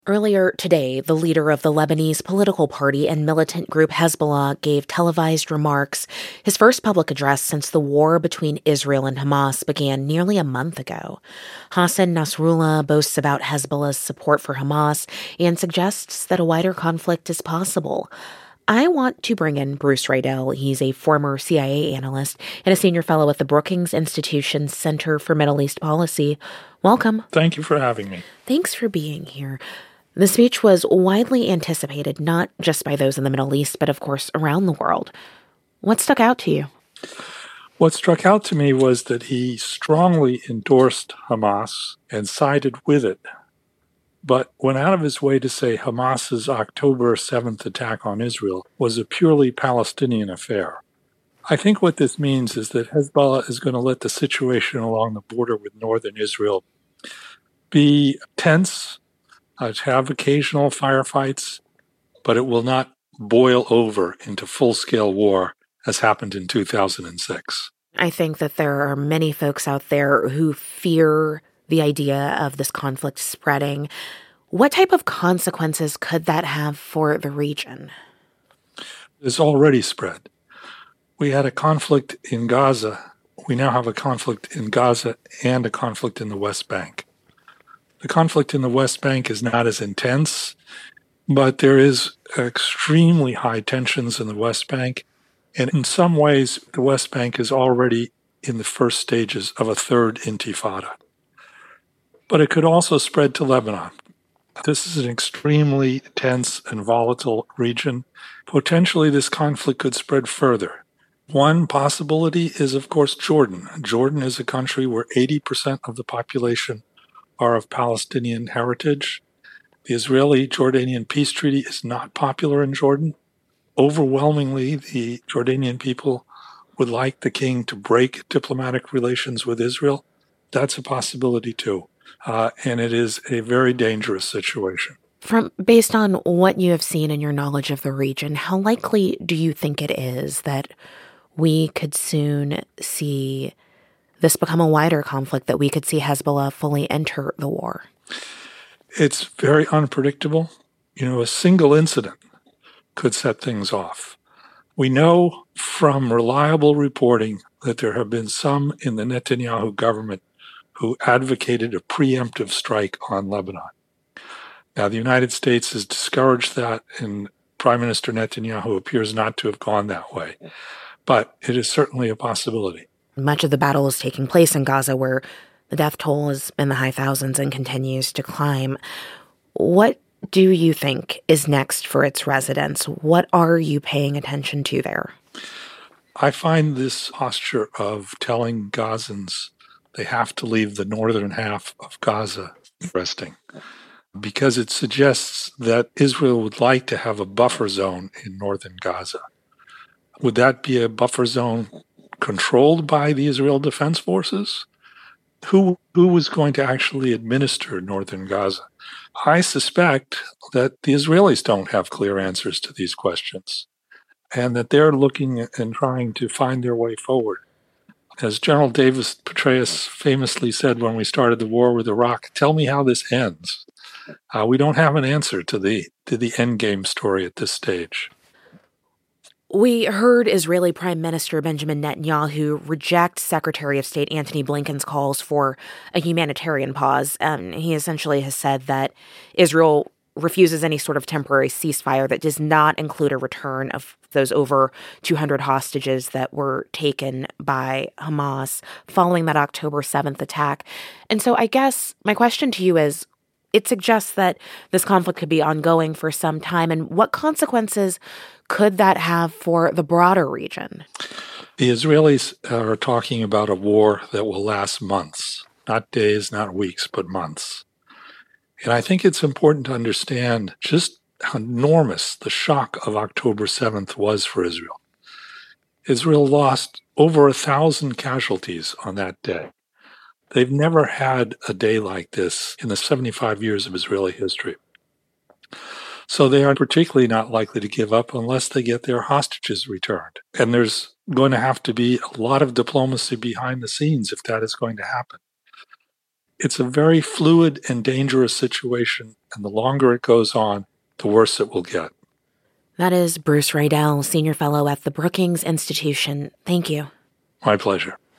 Earlier today, the leader of the Lebanese political party and militant group Hezbollah gave televised remarks, his first public address since the war between Israel and Hamas began nearly a month ago. Hassan Nasrallah boasts about Hezbollah's support for Hamas and suggests that a wider conflict is possible. I want to bring in Bruce Riedel. He's a former CIA analyst and a senior fellow at the Brookings Institution's Center for Middle East Policy. Welcome. Thank you for having me. Thanks for being here. The speech was widely anticipated, not just by those in the Middle East, but of course around the world. What stuck out to you? What struck out to me was that he strongly endorsed Hamas and sided with it, but went out of his way to say Hamas's October 7th attack on Israel was a purely Palestinian affair. I think what this means is that Hezbollah is going to let the situation along the border with northern Israel be tense, have occasional firefights, but it will not boil over into full-scale war as happened in 2006. I think that there are many folks out there who fear the idea of this conflict spreading. What type of consequences could that have for the region? It's already spread. We had a conflict in Gaza. We now have a conflict in Gaza and a conflict in the West Bank. The conflict in the West Bank is not as intense, but there is extremely high tensions in the West Bank. And in some ways, the West Bank is already in the first stages of a third intifada. But it could also spread to Lebanon. This is an extremely tense and volatile region. Potentially, this conflict could spread further. One possibility is, of course, Jordan. Jordan is a country where 80% of the population are of Palestinian heritage. The Israeli-Jordanian peace treaty is not popular in Jordan. Overwhelmingly, the Jordanian people would like the king to break diplomatic relations with Israel. That's a possibility too. And it is a very dangerous situation. Based on what you have seen and your knowledge of the region, how likely do you think it is that we could soon see this become a wider conflict, that we could see Hezbollah fully enter the war? It's very unpredictable. A single incident could set things off. We know from reliable reporting that there have been some in the Netanyahu government who advocated a preemptive strike on Lebanon. Now, the United States has discouraged that, and Prime Minister Netanyahu appears not to have gone that way. But it is certainly a possibility. Much of the battle is taking place in Gaza, where the death toll is in the high thousands and continues to climb. What do you think is next for its residents? What are you paying attention to there? I find this posture of telling Gazans they have to leave the northern half of Gaza interesting, because it suggests that Israel would like to have a buffer zone in northern Gaza. Would that be a buffer zone controlled by the Israel Defense Forces? Who was going to actually administer northern Gaza? I suspect that the Israelis don't have clear answers to these questions, and that they're looking and trying to find their way forward. As General Davis Petraeus famously said when we started the war with Iraq, tell me how this ends. We don't have an answer to the endgame story at this stage. We heard Israeli Prime Minister Benjamin Netanyahu reject Secretary of State Antony Blinken's calls for a humanitarian pause. He essentially has said that Israel refuses any sort of temporary ceasefire that does not include a return of those over 200 hostages that were taken by Hamas following that October 7th attack. And so I guess my question to you is, it suggests that this conflict could be ongoing for some time. And what consequences could that have for the broader region? The Israelis are talking about a war that will last months, not days, not weeks, but months. And I think it's important to understand just how enormous the shock of October 7th was for Israel. Israel lost over 1,000 casualties on that day. They've never had a day like this in the 75 years of Israeli history. So they are particularly not likely to give up unless they get their hostages returned. And there's going to have to be a lot of diplomacy behind the scenes if that is going to happen. It's a very fluid and dangerous situation, and the longer it goes on, the worse it will get. That is Bruce Riedel, Senior Fellow at the Brookings Institution. Thank you. My pleasure.